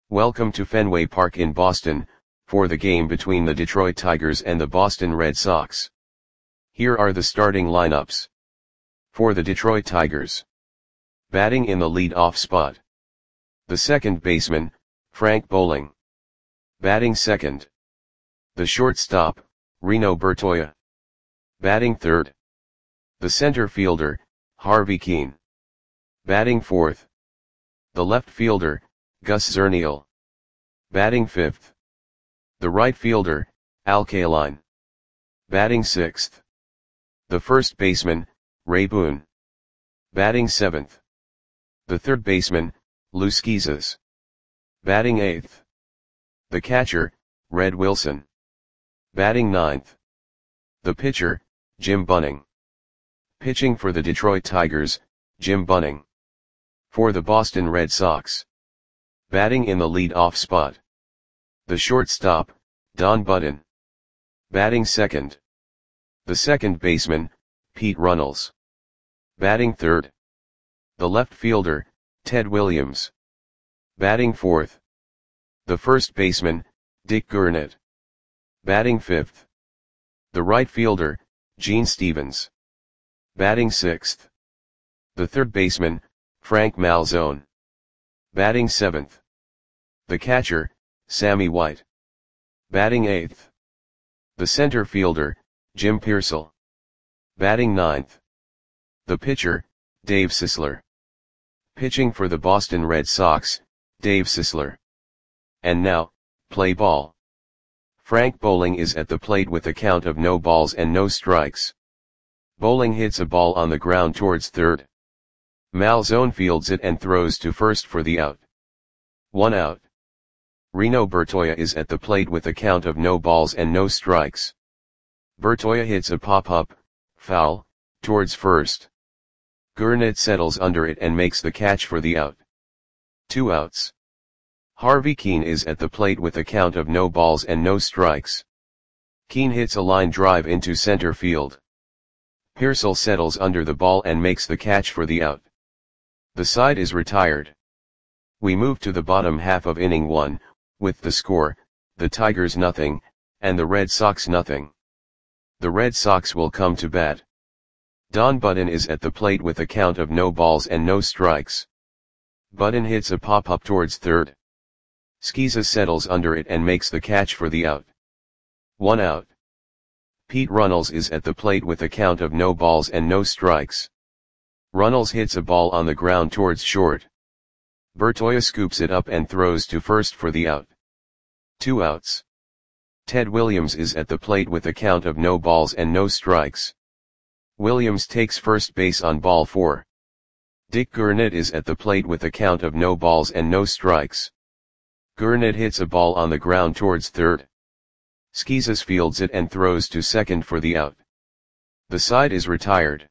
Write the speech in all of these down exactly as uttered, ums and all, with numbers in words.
Welcome to Fenway Park in Boston, for the game between the Detroit Tigers and the Boston Red Sox. Here are the starting lineups. For the Detroit Tigers. Batting in the lead-off spot. The second baseman, Frank Bowling. Batting second. The shortstop, Reno Bertoia. Batting third. The center fielder, Harvey Kuenn. Batting fourth. The left fielder, Gus Zernial. Batting fifth. The right fielder, Al Kaline. Batting sixth. The first baseman, Ray Boone. Batting seventh. The third baseman, Lou Schizas. Batting eighth. The catcher, Red Wilson. Batting ninth. The pitcher, Jim Bunning. Pitching for the Detroit Tigers, Jim Bunning. For the Boston Red Sox. Batting in the lead-off spot. The shortstop, Don Budden. Batting second. The second baseman, Pete Runnels. Batting third. The left fielder, Ted Williams. Batting fourth. The first baseman, Dick Gurnett. Batting fifth. The right fielder, Gene Stevens. Batting sixth. The third baseman, Frank Malzone. Batting seventh. The catcher, Sammy White. Batting eighth. The center fielder, Jim Piersall. Batting ninth. The pitcher, Dave Sisler. Pitching for the Boston Red Sox, Dave Sisler. And now, play ball. Frank Bowling is at the plate with a count of no balls and no strikes. Bowling hits a ball on the ground towards third. Malzone fields it and throws to first for the out. One out. Reno Bertoia is at the plate with a count of no balls and no strikes. Bertoia hits a pop-up, foul, towards first. Gurnett settles under it and makes the catch for the out. Two outs. Harvey Kuenn is at the plate with a count of no balls and no strikes. Kuenn hits a line drive into center field. Piersall settles under the ball and makes the catch for the out. The side is retired. We move to the bottom half of inning one, with the score, the Tigers nothing, and the Red Sox nothing. The Red Sox will come to bat. Don Budden is at the plate with a count of no balls and no strikes. Budden hits a pop-up towards third. Schizas settles under it and makes the catch for the out. One out. Pete Runnels is at the plate with a count of no balls and no strikes. Runnels hits a ball on the ground towards short. Bertoia scoops it up and throws to first for the out. Two outs. Ted Williams is at the plate with a count of no balls and no strikes. Williams takes first base on ball four. Dick Gurnett is at the plate with a count of no balls and no strikes. Gurnett hits a ball on the ground towards third. Schizas fields it and throws to second for the out. The side is retired.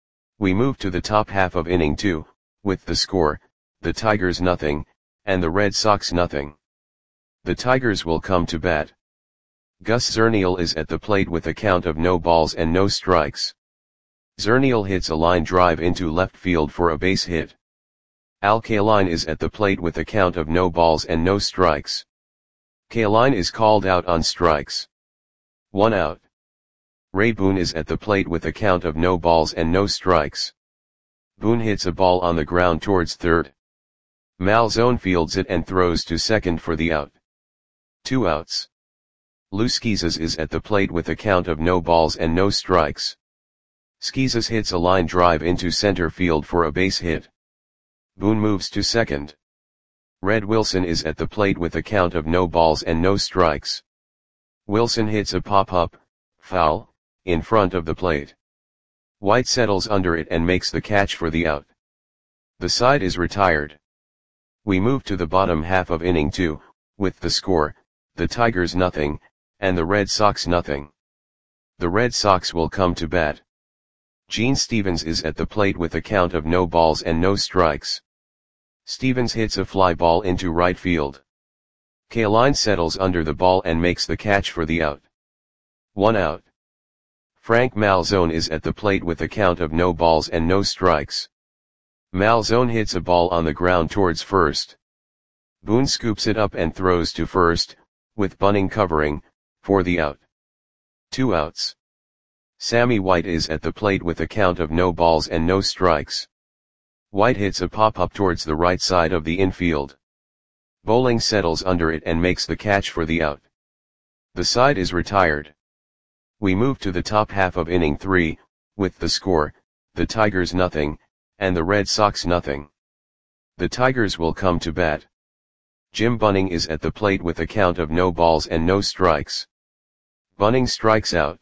We move to the top half of inning two, with the score, the Tigers nothing, and the Red Sox nothing. The Tigers will come to bat. Gus Zernial is at the plate with a count of no balls and no strikes. Zernial hits a line drive into left field for a base hit. Al Kaline is at the plate with a count of no balls and no strikes. Kaline is called out on strikes. One out. Ray Boone is at the plate with a count of no balls and no strikes. Boone hits a ball on the ground towards third. Malzone fields it and throws to second for the out. Two outs. Lou Schizas is at the plate with a count of no balls and no strikes. Schizas hits a line drive into center field for a base hit. Boone moves to second. Red Wilson is at the plate with a count of no balls and no strikes. Wilson hits a pop-up, foul, in front of the plate. White settles under it and makes the catch for the out. The side is retired. We move to the bottom half of inning two, with the score, the Tigers nothing, and the Red Sox nothing. The Red Sox will come to bat. Gene Stevens is at the plate with a count of no balls and no strikes. Stevens hits a fly ball into right field. Kaline settles under the ball and makes the catch for the out. One out. Frank Malzone is at the plate with a count of no balls and no strikes. Malzone hits a ball on the ground towards first. Boone scoops it up and throws to first, with Bunning covering, for the out. Two outs. Sammy White is at the plate with a count of no balls and no strikes. White hits a pop-up towards the right side of the infield. Bowling settles under it and makes the catch for the out. The side is retired. We move to the top half of inning three, with the score, the Tigers nothing, and the Red Sox nothing. The Tigers will come to bat. Jim Bunning is at the plate with a count of no balls and no strikes. Bunning strikes out.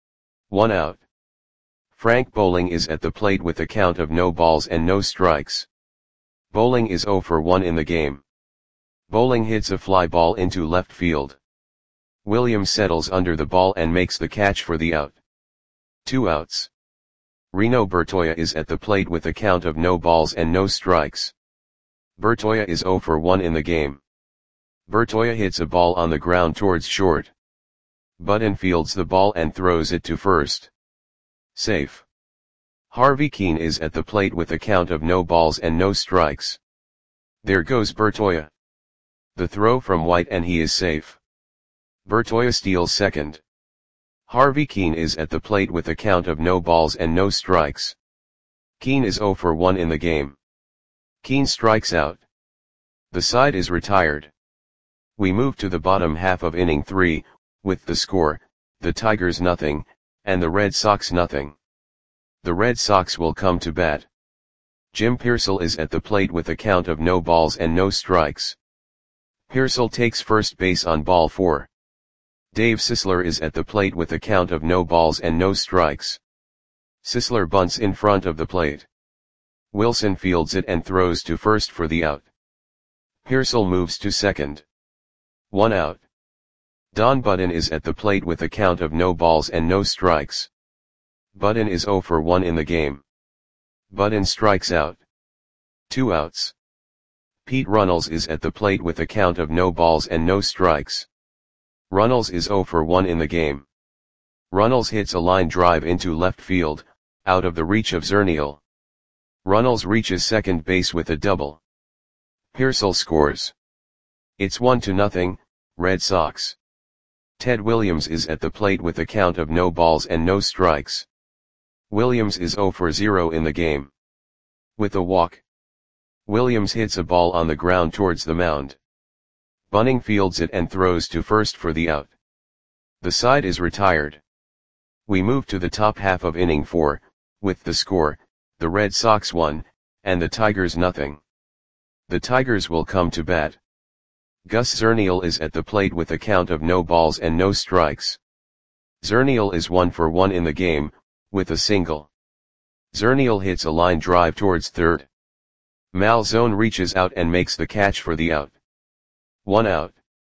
One out. Frank Bowling is at the plate with a count of no balls and no strikes. Bowling is oh for one in the game. Bowling hits a fly ball into left field. Williams settles under the ball and makes the catch for the out. Two outs. Reno Bertoia is at the plate with a count of no balls and no strikes. Bertoia is oh for one in the game. Bertoia hits a ball on the ground towards short. Button fields the ball and throws it to first. Safe. Harvey Keene is at the plate with a count of no balls and no strikes. There goes Bertoia. The throw from White and he is safe. Bertoia steals second. Harvey Keene is at the plate with a count of no balls and no strikes. Keene is oh for one in the game. Keene strikes out. The side is retired. We move to the bottom half of inning three, with the score, the Tigers nothing, and the Red Sox nothing. The Red Sox will come to bat. Jim Piersall is at the plate with a count of no balls and no strikes. Piersall takes first base on ball four. Dave Sisler is at the plate with a count of no balls and no strikes. Sisler bunts in front of the plate. Wilson fields it and throws to first for the out. Piersall moves to second. One out. Don Button is at the plate with a count of no balls and no strikes. Button is oh for one in the game. Button strikes out. Two outs. Pete Runnels is at the plate with a count of no balls and no strikes. Runnels is oh for one in the game. Runnels hits a line drive into left field, out of the reach of Zernial. Runnels reaches second base with a double. Piersall scores. It's one to nothing, Red Sox. Ted Williams is at the plate with a count of no balls and no strikes. Williams is oh for zero in the game. With a walk. Williams hits a ball on the ground towards the mound. Bunning fields it and throws to first for the out. The side is retired. We move to the top half of inning four, with the score, the Red Sox one, and the Tigers nothing. The Tigers will come to bat. Gus Zernial is at the plate with a count of no balls and no strikes. Zernial is one for one in the game, with a single. Zernial hits a line drive towards third. Malzone reaches out and makes the catch for the out. One out.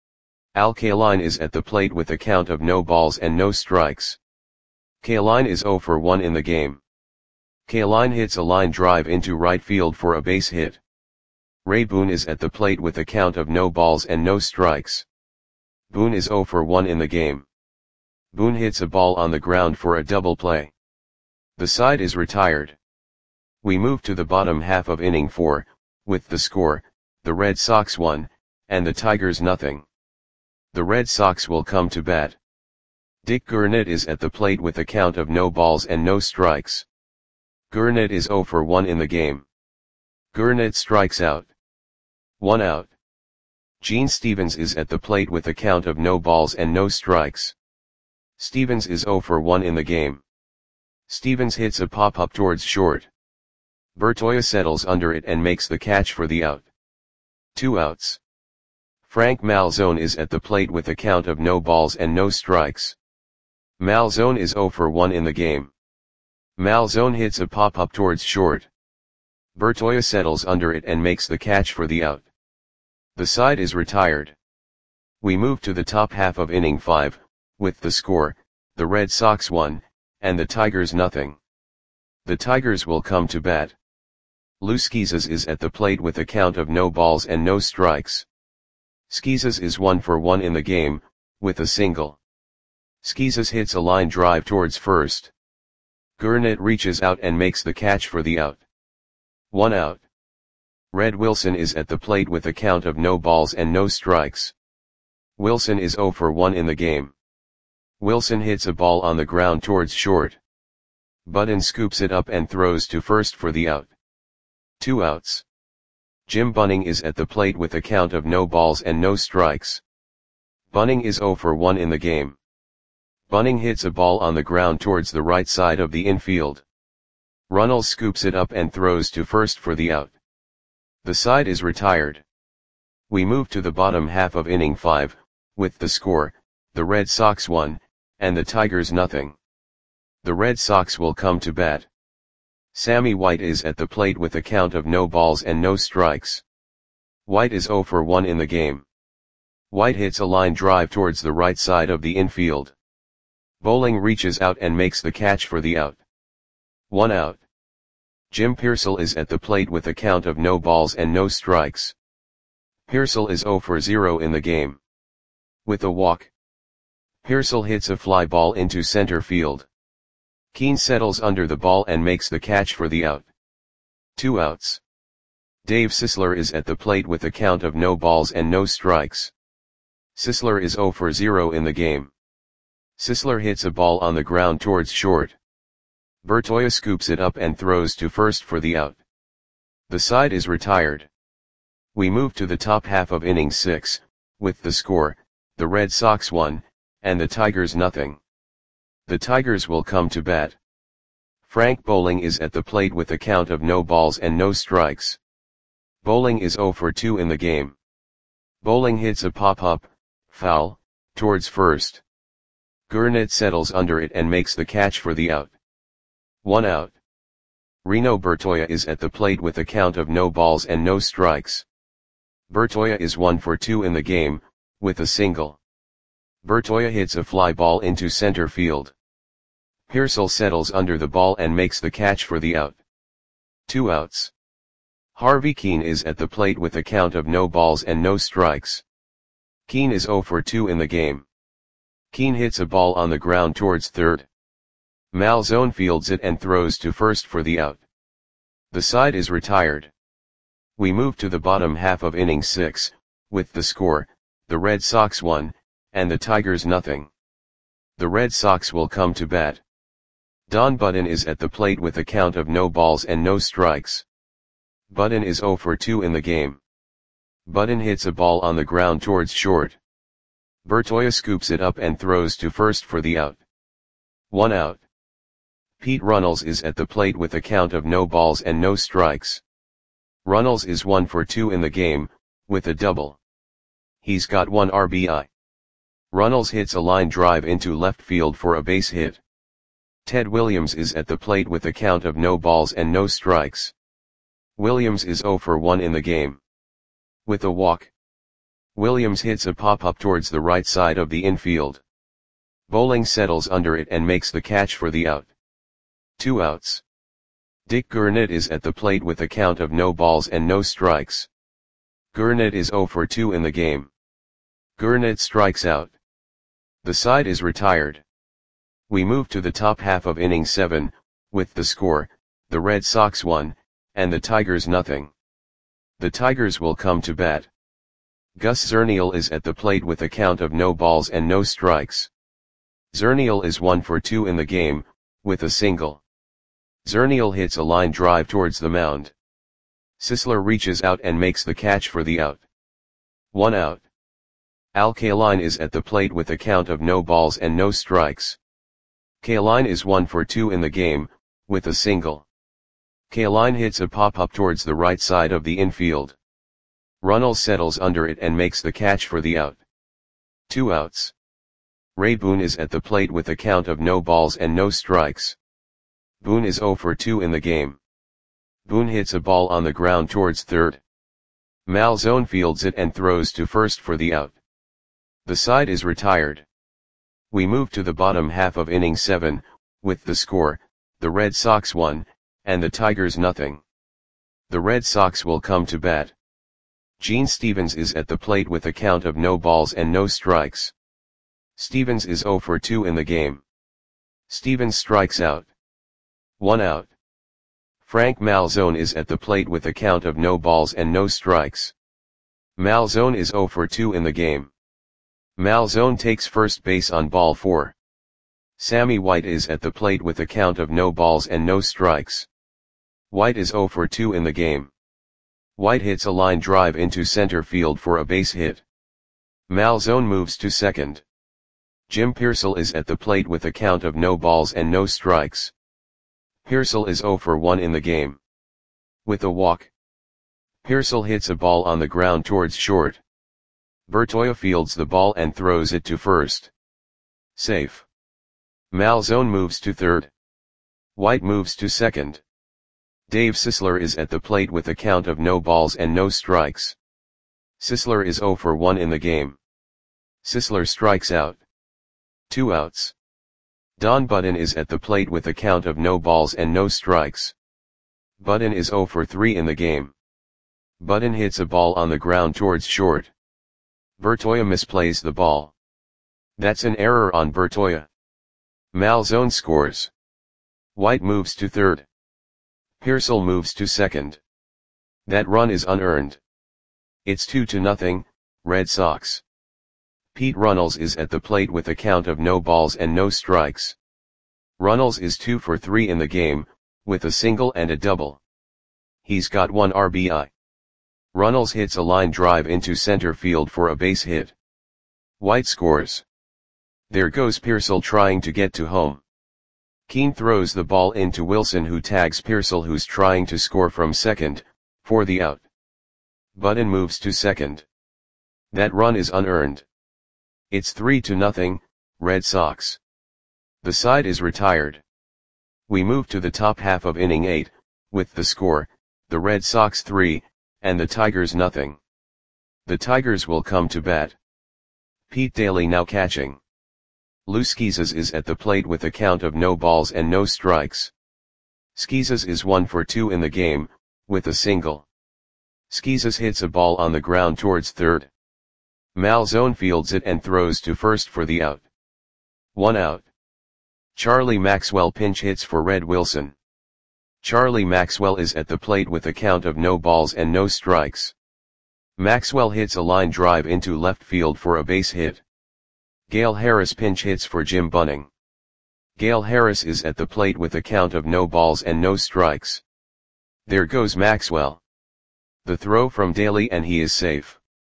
Al Kaline is at the plate with a count of no balls and no strikes. Kaline is oh for one in the game. Kaline hits a line drive into right field for a base hit. Ray Boone is at the plate with a count of no balls and no strikes. Boone is oh for one in the game. Boone hits a ball on the ground for a double play. The side is retired. We move to the bottom half of inning four, with the score, the Red Sox one, and the Tigers nothing. The Red Sox will come to bat. Dick Gurnett is at the plate with a count of no balls and no strikes. Gurnett is oh for one in the game. Gurnett strikes out. One out. Gene Stevens is at the plate with a count of no balls and no strikes. Stevens is oh for one in the game. Stevens hits a pop-up towards short. Bertoia settles under it and makes the catch for the out. Two outs. Frank Malzone is at the plate with a count of no balls and no strikes. Malzone is oh for one in the game. Malzone hits a pop-up towards short. Bertoia settles under it and makes the catch for the out. The side is retired. We move to the top half of inning five, with the score, the Red Sox one, and the Tigers nothing. The Tigers will come to bat. Lou Schizas is at the plate with a count of no balls and no strikes. Schizas is one for one in the game, with a single. Schizas hits a line drive towards first. Gurnett reaches out and makes the catch for the out. One out. Red Wilson is at the plate with a count of no balls and no strikes. Wilson is zero for one in the game. Wilson hits a ball on the ground towards short. Button scoops it up and throws to first for the out. Two outs. Jim Bunning is at the plate with a count of no balls and no strikes. Bunning is zero for one in the game. Bunning hits a ball on the ground towards the right side of the infield. Runnels scoops it up and throws to first for the out. The side is retired. We move to the bottom half of inning five, with the score, the Red Sox one, and the Tigers nothing. The Red Sox will come to bat. Sammy White is at the plate with a count of no balls and no strikes. White is zero for one in the game. White hits a line drive towards the right side of the infield. Bowling reaches out and makes the catch for the out. One out. Jim Piersall is at the plate with a count of no balls and no strikes. Piersall is zero for zero in the game. With a walk, Piersall hits a fly ball into center field. Keane settles under the ball and makes the catch for the out. Two outs. Dave Sisler is at the plate with a count of no balls and no strikes. Sisler is zero for zero in the game. Sisler hits a ball on the ground towards short. Bertoia scoops it up and throws to first for the out. The side is retired. We move to the top half of inning six, with the score, the Red Sox one, and the Tigers nothing. The Tigers will come to bat. Frank Bowling is at the plate with a count of no balls and no strikes. Bowling is zero for two in the game. Bowling hits a pop-up, foul, towards first. Gurnett settles under it and makes the catch for the out. One out. Reno Bertoia is at the plate with a count of no balls and no strikes. Bertoia is one for two in the game, with a single. Bertoia hits a fly ball into center field. Piersall settles under the ball and makes the catch for the out. Two outs. Harvey Keane is at the plate with a count of no balls and no strikes. Keane is zero for two in the game. Keane hits a ball on the ground towards third. Malzone fields it and throws to first for the out. The side is retired. We move to the bottom half of inning six, with the score, the Red Sox one, and the Tigers nothing. The Red Sox will come to bat. Don Button is at the plate with a count of no balls and no strikes. Button is zero for two in the game. Button hits a ball on the ground towards short. Bertoia scoops it up and throws to first for the out. One out. Pete Runnels is at the plate with a count of no balls and no strikes. Runnels is one for two in the game, with a double. He's got one R B I. Runnels hits a line drive into left field for a base hit. Ted Williams is at the plate with a count of no balls and no strikes. Williams is zero for one in the game. With a walk, Williams hits a pop-up towards the right side of the infield. Bowling settles under it and makes the catch for the out. Two outs. Dick Gurnett is at the plate with a count of no balls and no strikes. Gurnett is zero for two in the game. Gurnett strikes out. The side is retired. We move to the top half of inning seven, with the score, the Red Sox one, and the Tigers nothing. The Tigers will come to bat. Gus Zernial is at the plate with a count of no balls and no strikes. Zernial is one for two in the game, with a single. Zernial hits a line drive towards the mound. Sisler reaches out and makes the catch for the out. One out. Al Kaline is at the plate with a count of no balls and no strikes. Kaline is one for two in the game, with a single. Kaline hits a pop-up towards the right side of the infield. Runnels settles under it and makes the catch for the out. Two outs. Ray Boone is at the plate with a count of no balls and no strikes. Boone is zero for two in the game. Boone hits a ball on the ground towards third. Malzone fields it and throws to first for the out. The side is retired. We move to the bottom half of inning seven, with the score, the Red Sox one, and the Tigers nothing. The Red Sox will come to bat. Gene Stevens is at the plate with a count of no balls and no strikes. Stevens is zero for two in the game. Stevens strikes out. One out. Frank Malzone is at the plate with a count of no balls and no strikes. Malzone is zero for two in the game. Malzone takes first base on ball four. Sammy White is at the plate with a count of no balls and no strikes. White is zero for two in the game. White hits a line drive into center field for a base hit. Malzone moves to second. Jim Piersall is at the plate with a count of no balls and no strikes. Piersall is zero for one in the game. With a walk, Piersall hits a ball on the ground towards short. Bertoia fields the ball and throws it to first. Safe. Malzone moves to third. White moves to second. Dave Sisler is at the plate with a count of no balls and no strikes. Sisler is zero for one in the game. Sisler strikes out. Two outs. Don Budden is at the plate with a count of no balls and no strikes. Budden is zero for three in the game. Budden hits a ball on the ground towards short. Bertoia misplays the ball. That's an error on Bertoia. Malzone scores. White moves to third. Piersall moves to second. That run is unearned. It's two to nothing, Red Sox. Pete Runnels is at the plate with a count of no balls and no strikes. Runnels is two for three in the game, with a single and a double. He's got one R B I. Runnels hits a line drive into center field for a base hit. White scores. There goes Piersall trying to get to home. Keane throws the ball into Wilson, who tags Piersall, who's trying to score from second, for the out. Budden moves to second. That run is unearned. It's three to nothing, Red Sox. The side is retired. We move to the top half of inning eight, with the score, the Red Sox three, and the Tigers nothing. The Tigers will come to bat. Pete Daly now catching. Lou Schizas is at the plate with a count of no balls and no strikes. Schizas is one for two in the game, with a single. Schizas hits a ball on the ground towards third. Malzone fields it and throws to first for the out. One out. Charlie Maxwell pinch hits for Red Wilson. Charlie Maxwell is at the plate with a count of no balls and no strikes. Maxwell hits a line drive into left field for a base hit. Gale Harris pinch hits for Jim Bunning. Gale Harris is at the plate with a count of no balls and no strikes. There goes Maxwell. The throw from Daly and he is safe.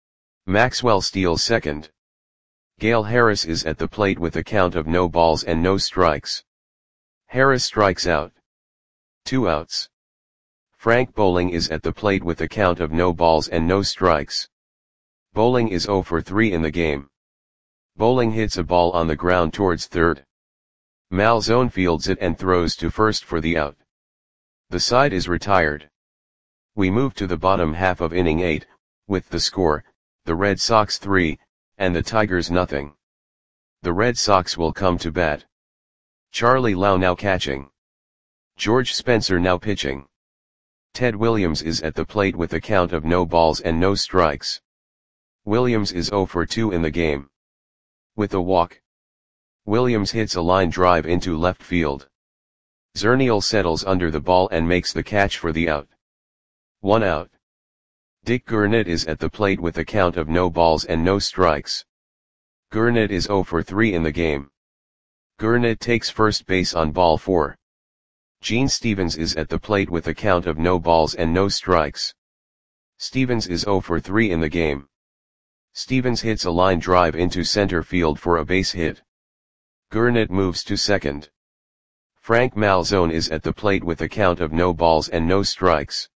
Maxwell steals second. Gale Harris is at the plate with a count of no balls and no strikes. Harris strikes out. Two outs. Frank Bowling is at the plate with a count of no balls and no strikes. Bowling is zero for three in the game. Bowling hits a ball on the ground towards third. Malzone fields it and throws to first for the out. The side is retired. We move to the bottom half of inning eight, with the score, the Red Sox three, and the Tigers nothing. The Red Sox will come to bat. Charlie Lau now catching. George Spencer now pitching. Ted Williams is at the plate with a count of no balls and no strikes. Williams is zero for two in the game. With a walk, Williams hits a line drive into left field. Zernial settles under the ball and makes the catch for the out. One out. Dick Gurnett is at the plate with a count of no balls and no strikes. Gurnett is zero for three in the game. Gurnett takes first base on ball four. Gene Stevens is at the plate with a count of no balls and no strikes. Stevens is zero for three in the game. Stevens hits a line drive into center field for a base hit. Gurnett moves to second. Frank Malzone is at the plate with a count of no balls and no strikes.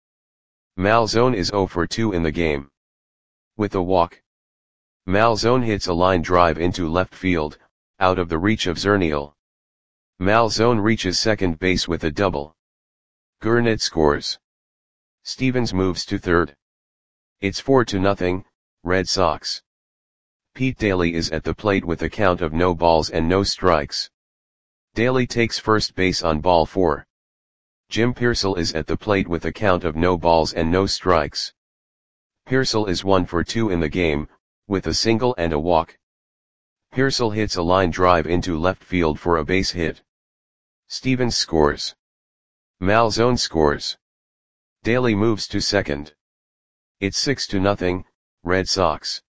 Malzone is zero for two in the game. With a walk, Malzone hits a line drive into left field, out of the reach of Zernial. Malzone reaches second base with a double. Gurnett scores. Stevens moves to third. It's four to nothing, Red Sox. Pete Daly is at the plate with a count of no balls and no strikes. Daly takes first base on ball four. Jim Piersall is at the plate with a count of no balls and no strikes. Piersall is one for two in the game, with a single and a walk. Piersall hits a line drive into left field for a base hit. Stevens scores. Malzone scores. Daly moves to second. It's six to nothing, Red Sox.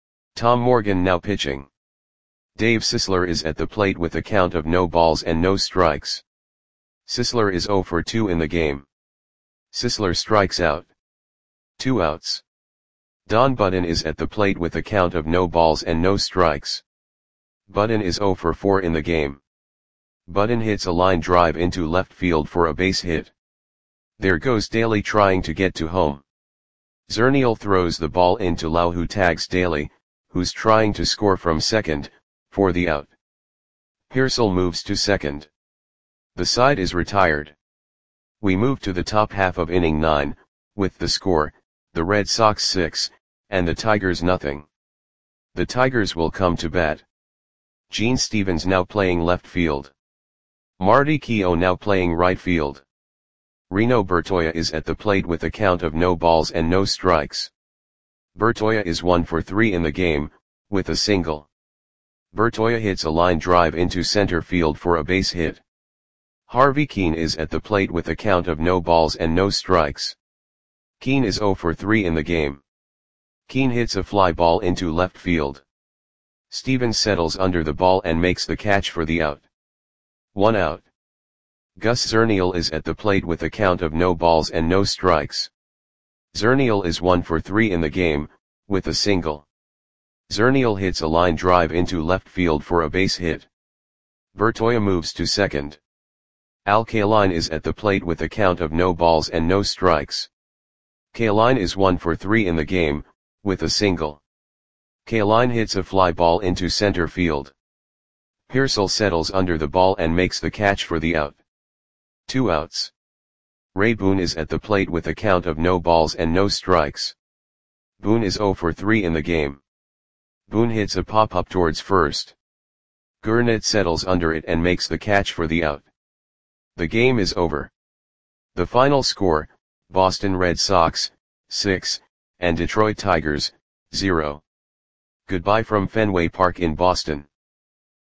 Tom Morgan now pitching. Dave Sisler is at the plate with a count of no balls and no strikes. Sisler is zero for two in the game. Sisler strikes out. Two outs. Don Budden is at the plate with a count of no balls and no strikes. Budden is zero for four in the game. Budden hits a line drive into left field for a base hit. There goes Daly trying to get to home. Zernial throws the ball into Lau, who tags Daly, who's trying to score from second, for the out. Pearsall moves to second. The side is retired. We move to the top half of inning nine, with the score, the Red Sox six, and the Tigers nothing. The Tigers will come to bat. Gene Stevens now playing left field. Marty Keough now playing right field. Reno Bertoia is at the plate with a count of no balls and no strikes. Bertoia is one for three in the game, with a single. Bertoia hits a line drive into center field for a base hit. Harvey Keene is at the plate with a count of no balls and no strikes. Keene is zero for three in the game. Keene hits a fly ball into left field. Stevens settles under the ball and makes the catch for the out. One out. Gus Zernial is at the plate with a count of no balls and no strikes. Zernial is one for three in the game, with a single. Zernial hits a line drive into left field for a base hit. Bertoia moves to second. Al Kaline is at the plate with a count of no balls and no strikes. Kaline is one for three in the game, with a single. Kaline hits a fly ball into center field. Pearsall settles under the ball and makes the catch for the out. Two outs. Ray Boone is at the plate with a count of no balls and no strikes. Boone is zero for three in the game. Boone hits a pop-up towards first. Gurnett settles under it and makes the catch for the out. The game is over. The final score, Boston Red Sox, six, and Detroit Tigers, zero. Goodbye from Fenway Park in Boston.